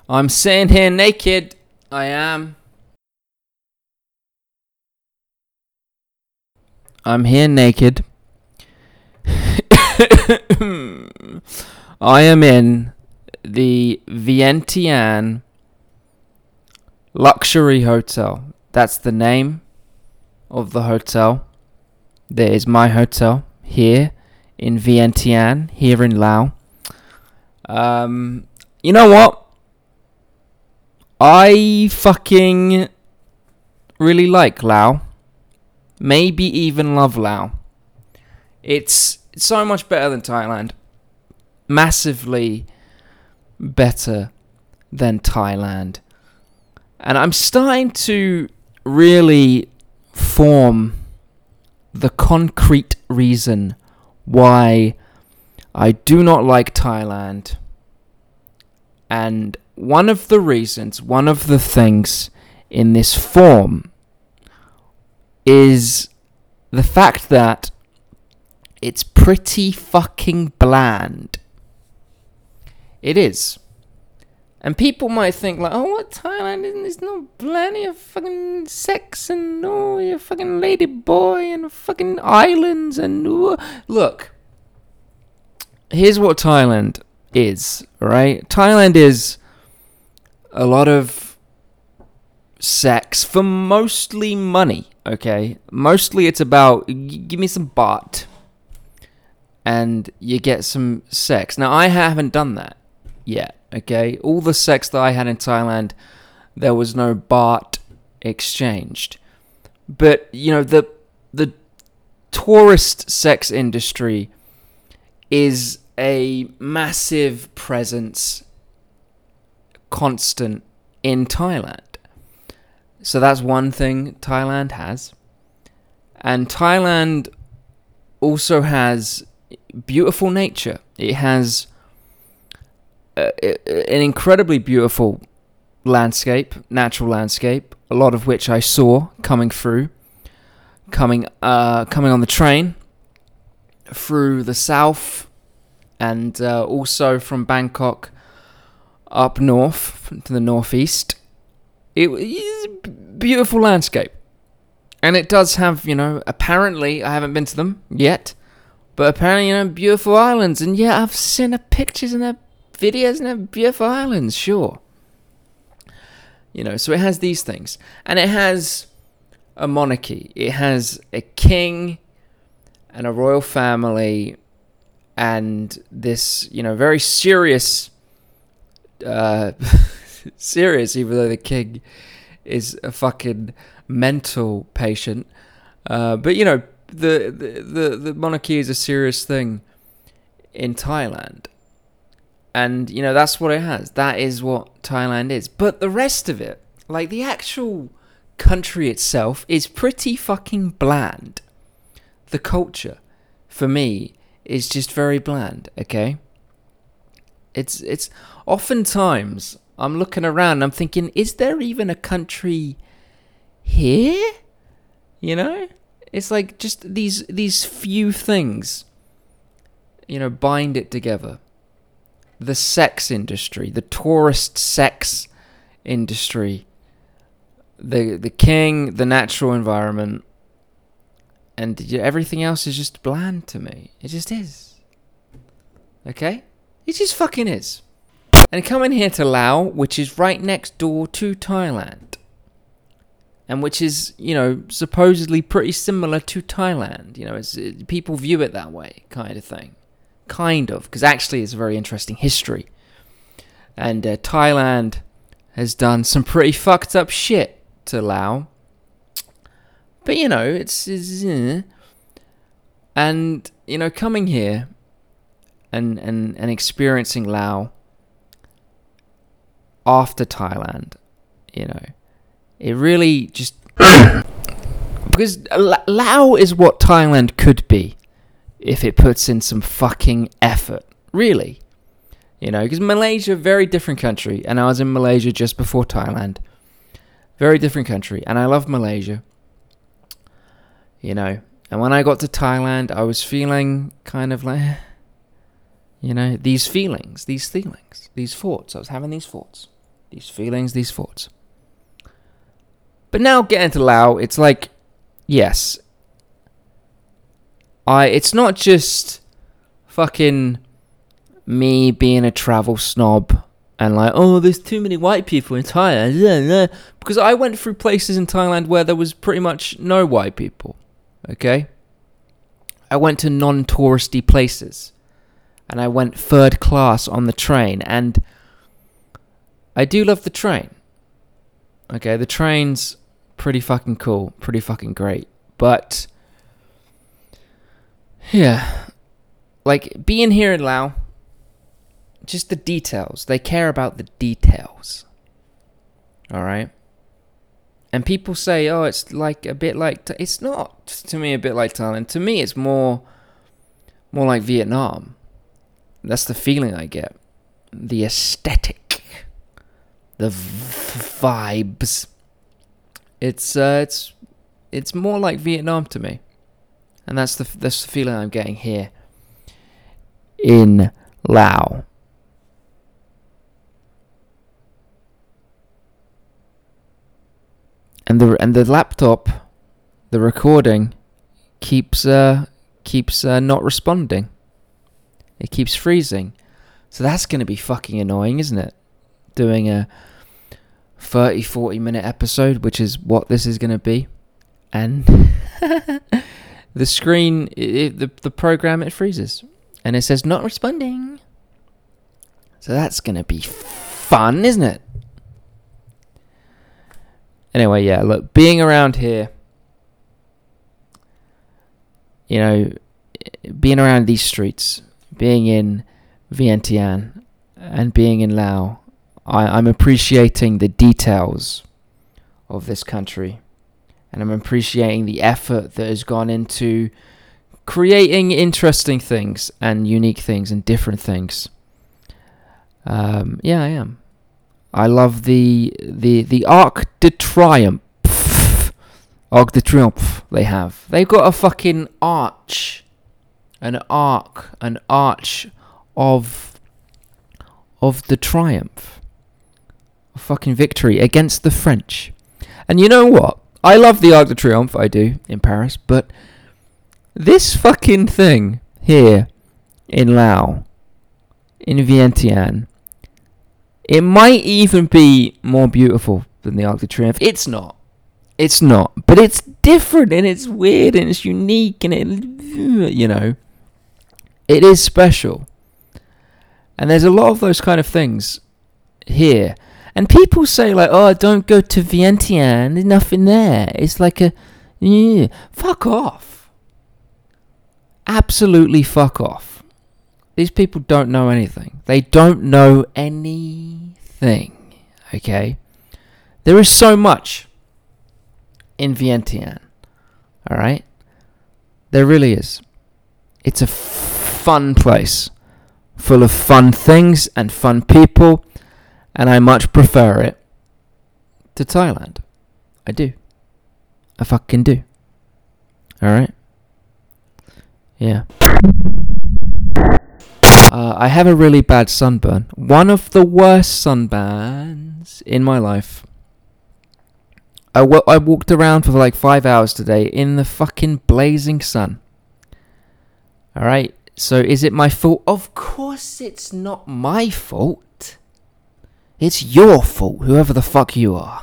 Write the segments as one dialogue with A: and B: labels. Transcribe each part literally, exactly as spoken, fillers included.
A: I'm sitting here naked. I am. I'm here naked. I am in the Vientiane Luxury Hotel. That's the name of the hotel. There is my hotel here in Vientiane, here in Laos. Um, you know what? I fucking really like Laos. Maybe even love Laos. It's so much better than Thailand. Massively better than Thailand. And I'm starting to really form the concrete reason why I do not like Thailand. And one of the reasons, one of the things in this form is the fact that it's pretty fucking bland. It is. And people might think like, oh, what, Thailand isn't there's no bland, you fucking sex and oh, you fucking lady boy and fucking islands and oh. Look, here's what Thailand is, right? Thailand is a lot of sex for mostly money, okay? Mostly it's about, give me some baht and you get some sex. Now, I haven't done that yet, okay? All the sex that I had in Thailand, there was no baht exchanged. But, you know, the the tourist sex industry is a massive presence, constant in Thailand. So that's one thing Thailand has. And Thailand also has beautiful nature. It has uh, an incredibly beautiful landscape, natural landscape, a lot of which I saw coming through, coming uh, coming on the train through the south, and uh, also from Bangkok up north to the northeast. It is a beautiful landscape. And it does have, you know, apparently, I haven't been to them yet, but apparently, you know, beautiful islands. And yeah, I've seen the pictures and the videos and the beautiful islands, sure. You know, so it has these things. And it has a monarchy. It has a king and a royal family and this, you know, very serious, uh, serious, even though the king is a fucking mental patient. Uh, but, you know, the, the, the, the monarchy is a serious thing in Thailand. And, you know, that's what it has. That is what Thailand is. But the rest of it, like the actual country itself, is pretty fucking bland. The culture, for me, is just very bland, okay? It's, it's oftentimes, I'm looking around and I'm thinking, is there even a country here? You know? It's like just these these few things, you know, bind it together. The sex industry, the tourist sex industry, the the king, the natural environment, and everything else is just bland to me. It just is. Okay? It just fucking is. And coming here to Laos, which is right next door to Thailand, and which is, you know, supposedly pretty similar to Thailand. You know, it's, it, people view it that way, kind of thing. Kind of, because actually it's a very interesting history. And uh, Thailand has done some pretty fucked up shit to Laos. But, you know, it's... it's uh, and, you know, coming here and, and, and experiencing Laos after Thailand, you know, it really just... because Laos is what Thailand could be if it puts in some fucking effort. Really. You know, because Malaysia, very different country. And I was in Malaysia just before Thailand. Very different country. And I love Malaysia. You know. And when I got to Thailand, I was feeling kind of like... You know, these feelings. These feelings. These thoughts. I was having these thoughts. these feelings, these thoughts. But now getting to Laos, it's like, yes, I. It's not just fucking me being a travel snob and like, oh, there's too many white people in Thailand. Because I went through places in Thailand where there was pretty much no white people. Okay? I went to non-touristy places. And I went third class on the train. And I do love the train. Okay, the train's pretty fucking cool. Pretty fucking great. But, yeah. Like, being here in Laos, just the details. They care about the details. Alright? And people say, oh, it's like a bit like... Th-. It's not, to me, a bit like Thailand. To me, it's more, more like Vietnam. That's the feeling I get. The aesthetic. The v- vibes. It's, uh, it's, it's more like Vietnam to me. And that's the, that's the feeling I'm getting here in Laos. And the and the laptop, the recording, keeps uh keeps uh, not responding. It keeps freezing, so that's gonna be fucking annoying, isn't it? Doing a thirty, forty minute episode, which is what this is gonna be, and the screen, it, the the program, it freezes, and it says not responding. So that's gonna be fun, isn't it? Anyway, yeah, look, being around here, you know, being around these streets, being in Vientiane and being in Laos, I, I'm appreciating the details of this country. And I'm appreciating the effort that has gone into creating interesting things and unique things and different things. Um, yeah, I am. I love the the the Arc de Triomphe, Arc de Triomphe they have. They've got a fucking arch, an arc, an arch of of the triumph, of fucking victory against the French. And you know what? I love the Arc de Triomphe, I do, in Paris, but this fucking thing here in Laos, in Vientiane, it might even be more beautiful than the Arc de Triomphe. It's not. It's not. But it's different and it's weird and it's unique and it, you know, it is special. And there's a lot of those kind of things here. And people say like, oh, don't go to Vientiane. There's nothing there. It's like a, yeah, fuck off. Absolutely fuck off. These people don't know anything. They don't know anything, okay? There is so much in Vientiane, all right? There really is. It's a f- fun place, full of fun things and fun people, and I much prefer it to Thailand. I do. I fucking do. All right? Yeah. Uh, I have a really bad sunburn. One of the worst sunburns in my life. I, w- I walked around for like five hours today in the fucking blazing sun. Alright, so is it my fault? Of course it's not my fault. It's your fault, whoever the fuck you are.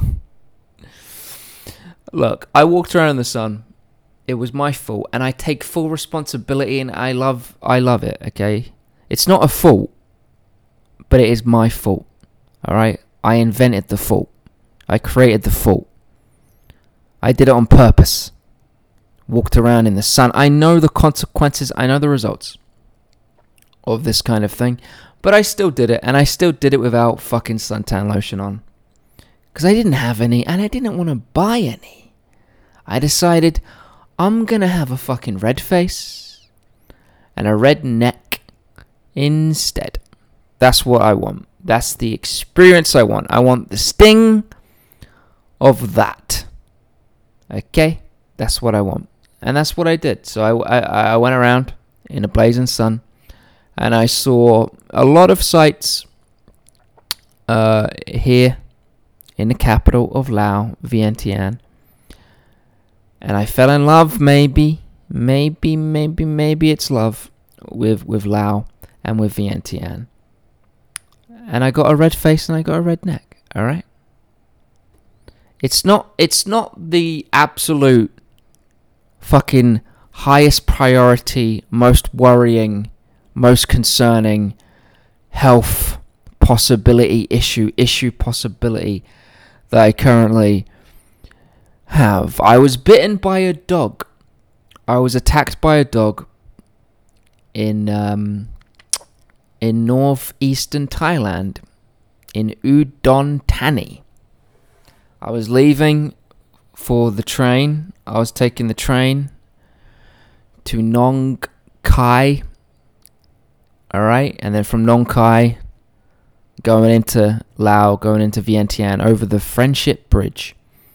A: Look, I walked around in the sun. It was my fault, and I take full responsibility, and I love, I love it, okay? It's not a fault, but it is my fault, alright? I invented the fault. I created the fault. I did it on purpose. Walked around in the sun. I know the consequences, I know the results of this kind of thing, but I still did it, and I still did it without fucking suntan lotion on. Because I didn't have any, and I didn't want to buy any. I decided I'm going to have a fucking red face and a red neck instead. That's what I want. That's the experience I want. I want the sting of that. Okay? That's what I want. And that's what I did. So I, I, I went around in a blazing sun and I saw a lot of sights uh, here in the capital of Laos, Vientiane. And I fell in love, maybe, maybe, maybe, maybe it's love with, with Laos and with Vientiane. And I got a red face and I got a red neck, alright? It's not, it's not the absolute fucking highest priority, most worrying, most concerning health possibility issue, issue possibility that I currently have. I was bitten by a dog. I was attacked by a dog in um, in northeastern Thailand, in Udon Thani. I was leaving for the train. I was taking the train to Nong Khai. Alright, and then from Nong Khai, going into Laos, going into Vientiane over the Friendship Bridge.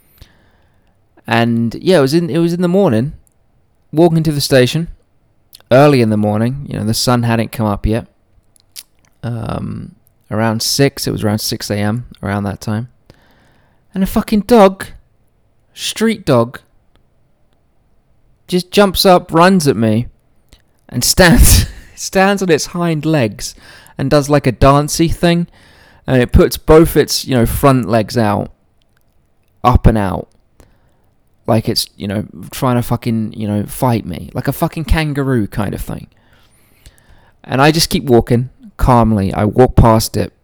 A: And yeah, it was in it was in the morning, walking to the station, early in the morning. You know, the sun hadn't come up yet. Um, around six, it was around six a.m. around that time. And a fucking dog, street dog, just jumps up, runs at me, and stands stands on its hind legs and does like a dancey thing, and it puts both its, you know, front legs out, up and out, like it's, you know, trying to fucking, you know, fight me, like a fucking kangaroo kind of thing. And I just keep walking calmly. I walk past it,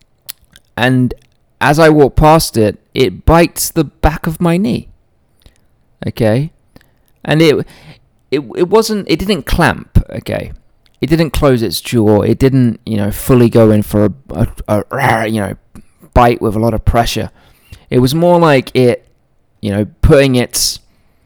A: and as I walk past it, it bites the back of my knee. Okay, and it it it wasn't. It didn't clamp. Okay, it didn't close its jaw. It didn't, you know, fully go in for a, a, a you know bite with a lot of pressure. It was more like it, you know, putting its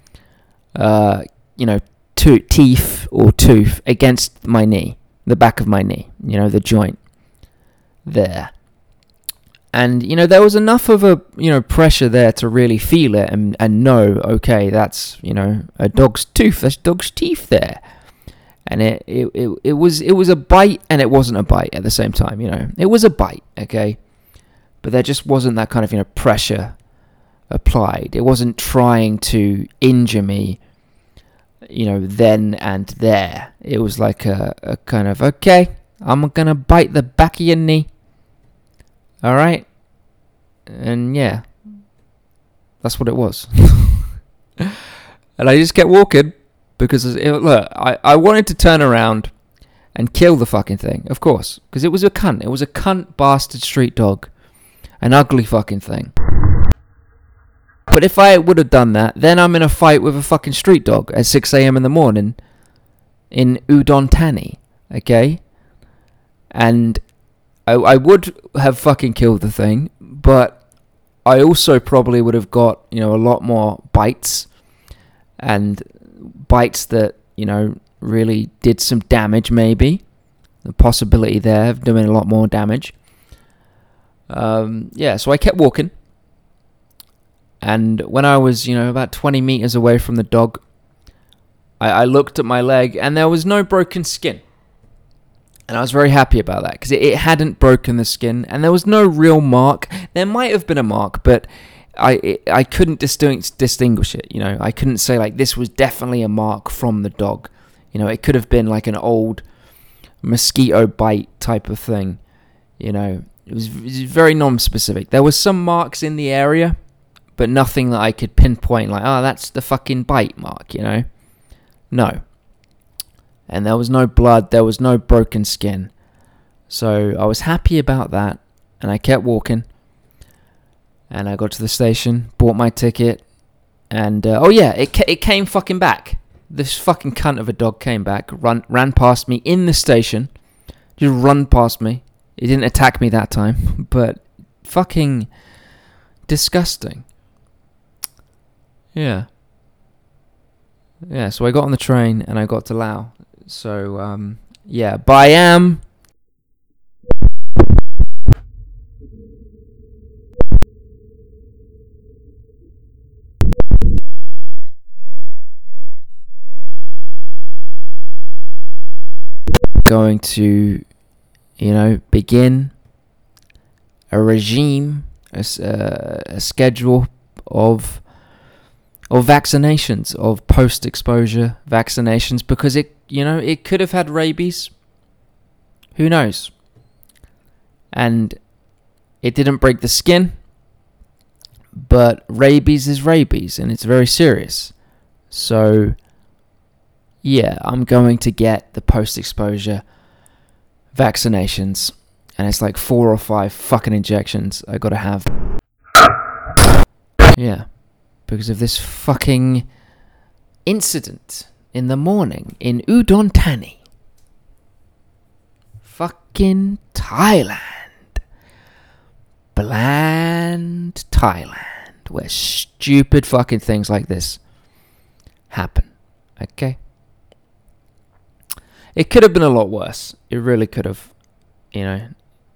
A: uh you know to- teeth or tooth against my knee, the back of my knee. You know, the joint there. And, you know, there was enough of a, you know, pressure there to really feel it and, and know, okay, that's, you know, a dog's tooth, that's dog's teeth there. And it, it, it, it was it was a bite and it wasn't a bite at the same time, you know. It was a bite, okay? But there just wasn't that kind of, you know, pressure applied. It wasn't trying to injure me, you know, then and there. It was like a, a kind of, okay, I'm going to bite the back of your knee. All right, and yeah, that's what it was. And I just kept walking because it, look, I, I wanted to turn around and kill the fucking thing, of course, because it was a cunt. It was a cunt bastard street dog, an ugly fucking thing. But if I would have done that, then I'm in a fight with a fucking street dog at six a.m. in the morning in Udon Thani, okay, and I, I would have fucking killed the thing, but I also probably would have got, you know, a lot more bites, and bites that, you know, really did some damage, maybe. The possibility there of doing a lot more damage. Um, yeah, so I kept walking, and when I was, you know, about twenty meters away from the dog, I, I looked at my leg, and there was no broken skin. And I was very happy about that, because it, it hadn't broken the skin, and there was no real mark. There might have been a mark, but I it, I couldn't distinguish, distinguish it, you know. I couldn't say, like, this was definitely a mark from the dog. You know, it could have been, like, an old mosquito bite type of thing, you know. It was, it was very non-specific. There was some marks in the area, but nothing that I could pinpoint, like, oh, that's the fucking bite mark, you know. No. And there was no blood, there was no broken skin. So I was happy about that, and I kept walking. And I got to the station, bought my ticket, and, uh, oh yeah, it ca- it came fucking back. This fucking cunt of a dog came back, run ran past me in the station, just run past me. It didn't attack me that time, but fucking disgusting. Yeah. Yeah, so I got on the train, and I got to Laos. So, um, yeah, but I am going to, you know, begin a regime, a, uh, a schedule of of vaccinations, of post-exposure vaccinations, because it, you know, it could have had rabies. Who knows? And it didn't break the skin, but rabies is rabies, and it's very serious. So, yeah, I'm going to get the post-exposure vaccinations, and it's like four or five fucking injections I gotta have. Yeah, because of this fucking incident in the morning in Udon Thani. Fucking Thailand. Bland Thailand, where stupid fucking things like this happen. Okay? It could have been a lot worse. It really could have. You know.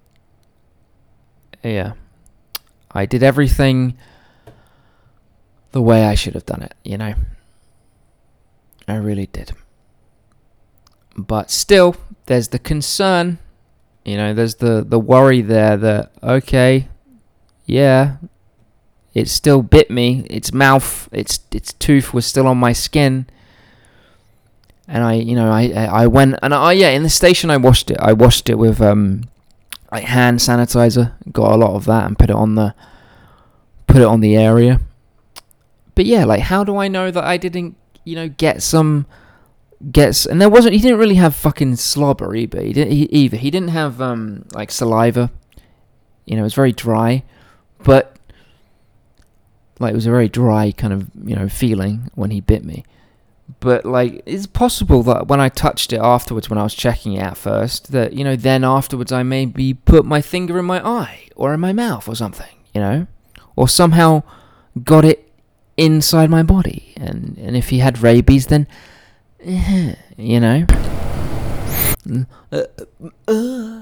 A: Yeah. I did everything the way I should have done it, you know. I really did. But still, there's the concern. You know, there's the, the worry there that, okay, yeah, it still bit me. Its mouth, its its tooth was still on my skin. And I, you know, I I went, and I, yeah, in the station I washed it. I washed it with, um, like hand sanitizer. Got a lot of that and put it on the, put it on the area. But yeah, like, how do I know that I didn't, you know, get some, get, and there wasn't, he didn't really have fucking slobber either. He didn't, he, either. He didn't have, um, like, saliva. You know, it was very dry. But, like, it was a very dry kind of, you know, feeling when he bit me. But, like, it's possible that when I touched it afterwards, when I was checking it out first, that, you know, then afterwards I maybe put my finger in my eye or in my mouth or something, you know? Or somehow got it inside my body. And, and if he had rabies, then, uh, you know? Uh, uh.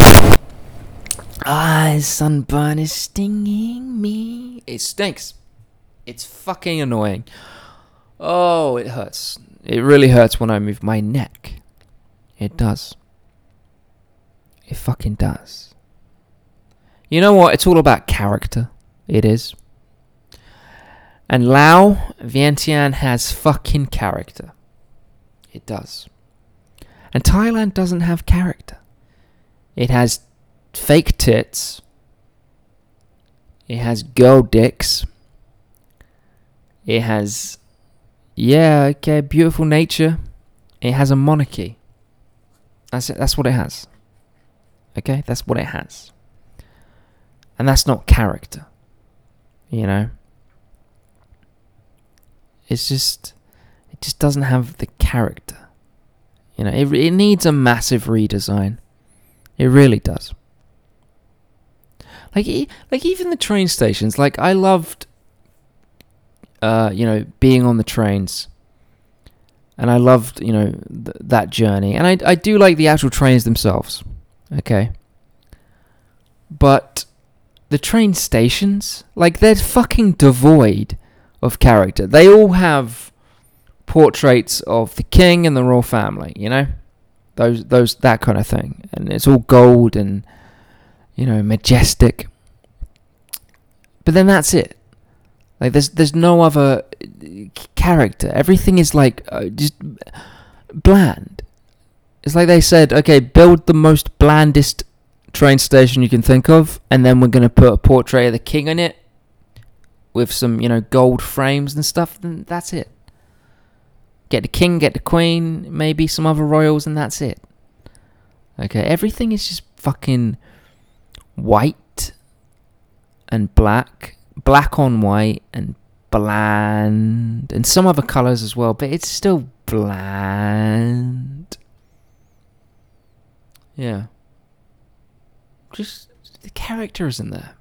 A: Ah, his sunburn is stinging me. It stinks. It's fucking annoying. Oh, it hurts. It really hurts when I move my neck. It does. It fucking does. You know what? It's all about character. It is. And Lao Vientiane has fucking character. It does. And Thailand doesn't have character. It has fake tits. It has girl dicks. It has, yeah, okay, beautiful nature. It has a monarchy. That's it. That's what it has. Okay, that's what it has. And that's not character. You know? It's just, it just doesn't have the character. You know, it it needs a massive redesign. It really does. Like, like even the train stations. Like, I loved, uh, you know, being on the trains, and I loved, you know, th- that journey. And I, I do like the actual trains themselves. Okay. But the train stations, like, they're fucking devoid of character. They all have portraits of the king and the royal family, you know, those those that kind of thing, and it's all gold and, you know, majestic. But then that's it. Like, there's there's no other character. Everything is like uh, just bland. It's like they said, okay, build the most blandest train station you can think of, and then we're gonna put a portrait of the king in it with some, you know, gold frames and stuff. Then that's it. Get the king, get the queen, maybe some other royals, and that's it. Okay, everything is just fucking white and black, black on white, and bland, and some other colours as well, but it's still bland. Yeah. Just, the character isn't there.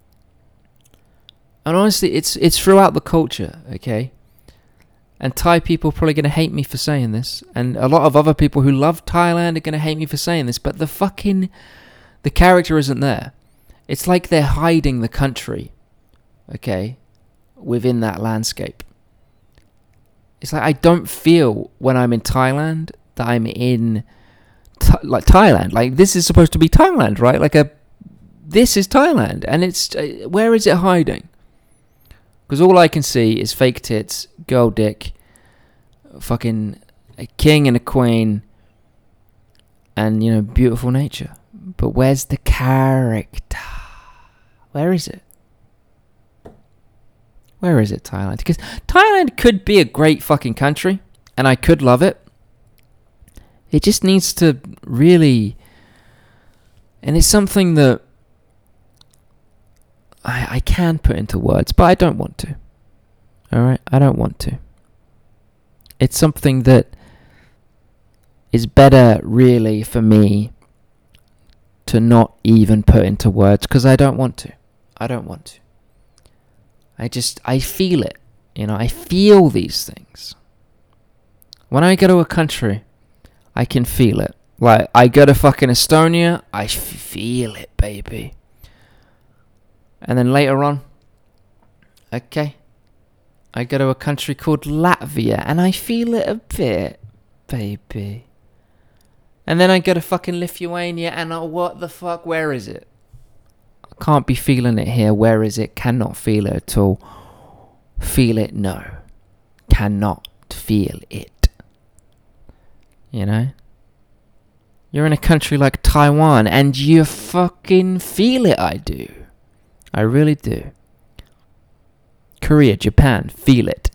A: And honestly, it's it's throughout the culture, okay? And Thai people are probably going to hate me for saying this. And a lot of other people who love Thailand are going to hate me for saying this. But the fucking, the character isn't there. It's like they're hiding the country, okay, within that landscape. It's like I don't feel when I'm in Thailand that I'm in, th- like Thailand. Like, this is supposed to be Thailand, right? Like a this is Thailand, and it's uh, where is it hiding? Because all I can see is fake tits, girl dick, fucking a king and a queen, and, you know, beautiful nature. But where's the character? Where is it? Where is it, Thailand? Because Thailand could be a great fucking country, and I could love it. It just needs to really... And it's something that I, I can put into words, but I don't want to. Alright? I don't want to. It's something that is better, really, for me to not even put into words, because I don't want to. I don't want to. I just, I feel it. You know, I feel these things. When I go to a country, I can feel it. Like, I go to fucking Estonia, I f- feel it, baby. And then later on, okay, I go to a country called Latvia, and I feel it a bit, baby. And then I go to fucking Lithuania, and oh, what the fuck, where is it? I can't be feeling it here, where is it? Cannot feel it at all. Feel it, no. Cannot feel it. You know? You're in a country like Taiwan, and you fucking feel it, I do. I really do. Korea, Japan, feel it.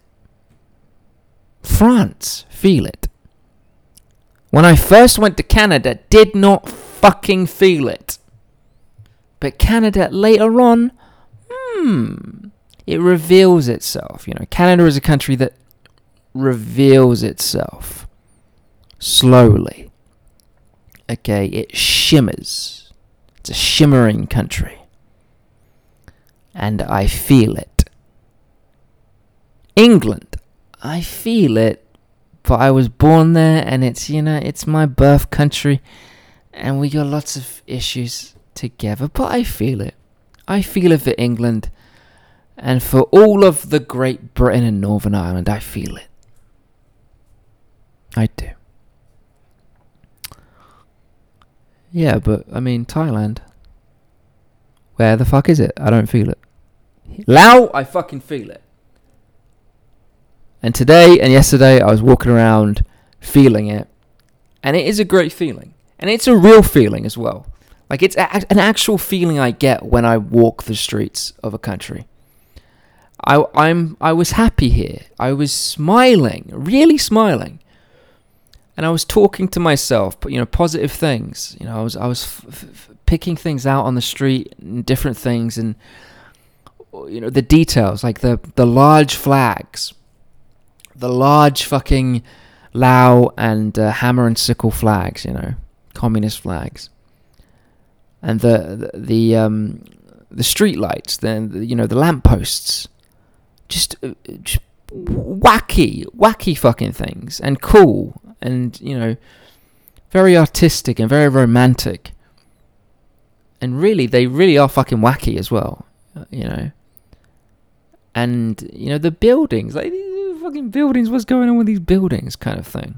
A: France, feel it. When I first went to Canada, did not fucking feel it. But Canada, later on, hmm, it reveals itself. You know, Canada is a country that reveals itself slowly. Okay, it shimmers. It's a shimmering country. And I feel it. England, I feel it, but I was born there, and it's, you know, it's my birth country, and we got lots of issues together, but I feel it. I feel it for England, and for all of the Great Britain and Northern Ireland, I feel it. I do. Yeah, but, I mean, Thailand. Where the fuck is it? I don't feel it. Laos, I fucking feel it. And today and yesterday, I was walking around feeling it. And it is a great feeling. And it's a real feeling as well. Like, it's a- an actual feeling I get when I walk the streets of a country. I, I'm, I was happy here. I was smiling, really smiling. And I was talking to myself, but, you know, positive things. You know, I was I was f- f- picking things out on the street, and different things, and, you know, the details, like the, the large flags, the large fucking Lao and uh, hammer and sickle flags, you know, communist flags, and the the, the um the street lights, then the, you know, the lampposts, just, uh, just wacky, wacky fucking things, and cool. And, you know, very artistic and very romantic. And really, they really are fucking wacky as well, you know. And, you know, the buildings, like, these fucking buildings, what's going on with these buildings kind of thing.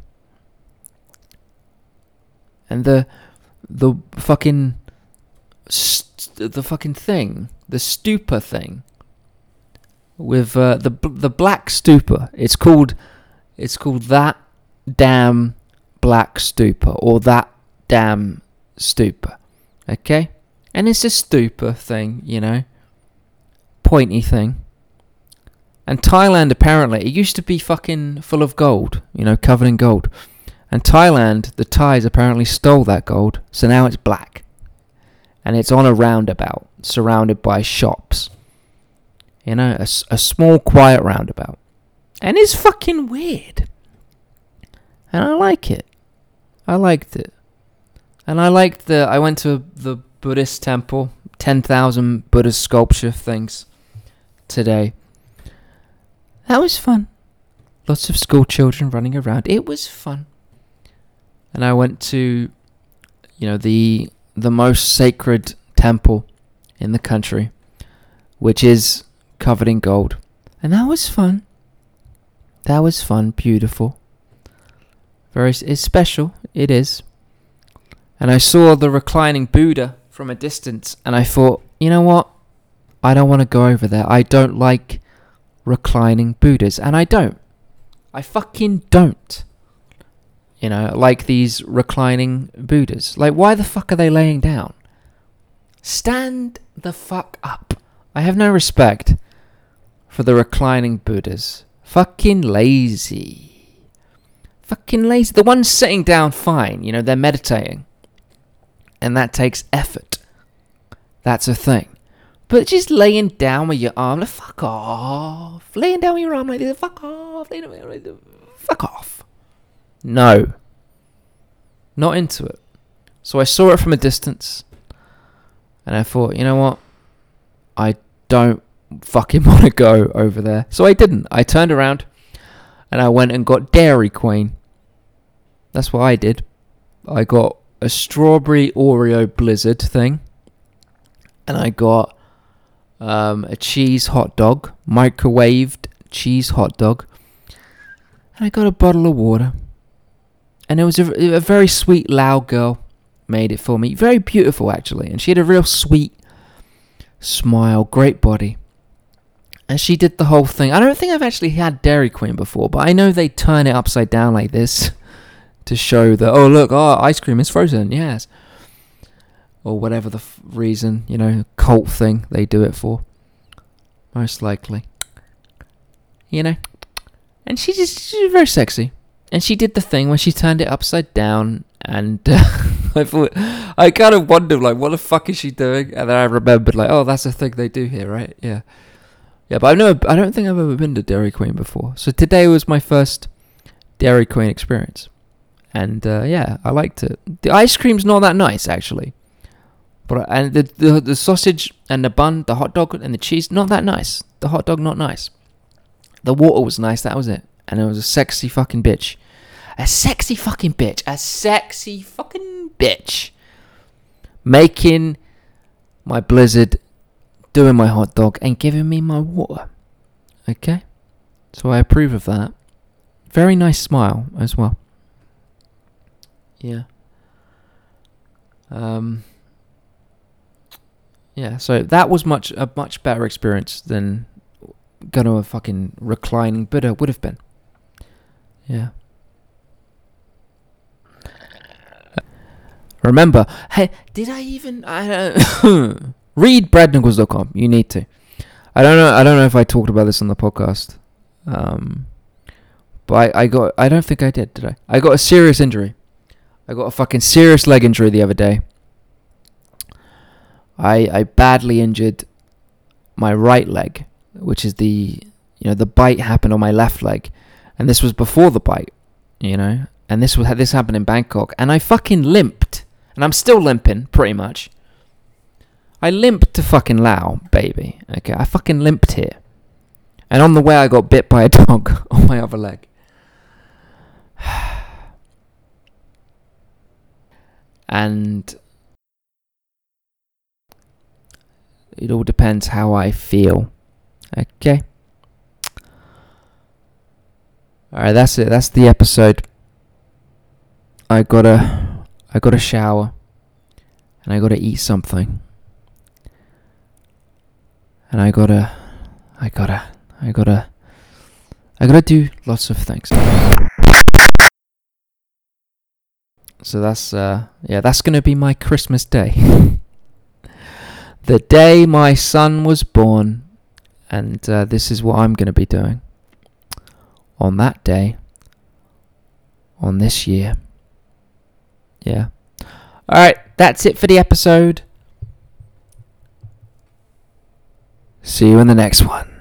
A: And the, the fucking, st- the fucking thing, the stupa thing, with uh, the the black stupa. It's called, it's called that damn black stupa, or that damn stupa, okay? And it's a stupa thing, you know, pointy thing. And Thailand, apparently, it used to be fucking full of gold, you know, covered in gold. And Thailand, the Thais apparently stole that gold, so now it's black. And it's on a roundabout, surrounded by shops. You know, a, a small, quiet roundabout. And it's fucking weird. And I like it. I liked it. And I liked the... I went to the Buddhist temple. ten thousand Buddhist sculpture things today. That was fun. Lots of school children running around. It was fun. And I went to, you know, the the most sacred temple in the country, which is covered in gold. And that was fun. That was fun. Beautiful. Very, it's special. It is. And I saw the reclining Buddha from a distance, and I thought, you know what? I don't want to go over there. I don't like reclining Buddhas, and I don't. I fucking don't. You know, like these reclining Buddhas. Like, why the fuck are they laying down? Stand the fuck up. I have no respect for the reclining Buddhas. Fucking lazy. Fucking lazy. The ones sitting down, fine. You know, they're meditating. And that takes effort. That's a thing. But just laying down with your arm, like, fuck off. Laying down with your arm like this, fuck off. Laying down like this, fuck off. No. Not into it. So I saw it from a distance. And I thought, you know what? I don't fucking want to go over there. So I didn't. I turned around. And I went and got Dairy Queen. That's what I did. I got a strawberry Oreo Blizzard thing. And I got um, a cheese hot dog. Microwaved cheese hot dog. And I got a bottle of water. And it was a, a very sweet Lao girl made it for me. Very beautiful, actually. And she had a real sweet smile. Great body. And she did the whole thing. I don't think I've actually had Dairy Queen before, but I know they turn it upside down like this to show that, oh, look, oh, ice cream is frozen, yes. Or whatever the f- reason, you know, cult thing they do it for. Most likely. You know. And she just, she's very sexy. And she did the thing where she turned it upside down, and uh, I thought, I kind of wondered, like, what the fuck is she doing? And then I remembered, like, oh, that's the thing they do here, right? Yeah. Yeah, but I've never, I don't think I've ever been to Dairy Queen before. So today was my first Dairy Queen experience. And, uh, yeah, I liked it. The ice cream's not that nice, actually. But and the, the the sausage and the bun, the hot dog and the cheese, not that nice. The hot dog, not nice. The water was nice, that was it. And it was a sexy fucking bitch. A sexy fucking bitch. A sexy fucking bitch. Making my Blizzard, doing my hot dog, and giving me my water. Okay? So I approve of that. Very nice smile as well. Yeah. Um. Yeah, so that was much a much better experience than going to a fucking reclining Buddha would have been. Yeah. Remember, hey, did I even? I don't read brad nichols dot com. You need to. I don't know. I don't know if I talked about this on the podcast. Um, but I, I got. I don't think I did. Did I? I got a serious injury. I got a fucking serious leg injury the other day. I I badly injured my right leg, which is the you know the bite happened on my left leg, and this was before the bite, you know, and this was this happened in Bangkok, and I fucking limped, and I'm still limping pretty much. I limped to fucking Lao, baby. Okay, I fucking limped here, and on the way I got bit by a dog on my other leg. And it all depends how I feel. Okay. Alright, that's it. That's the episode. I gotta I gotta shower. And I gotta eat something. And I gotta I gotta I gotta I gotta do lots of things. So that's uh yeah, that's gonna be my Christmas day. The day my son was born, and uh, this is what I'm going to be doing on that day, on this year. Yeah. Alright, that's it for the episode. See you in the next one.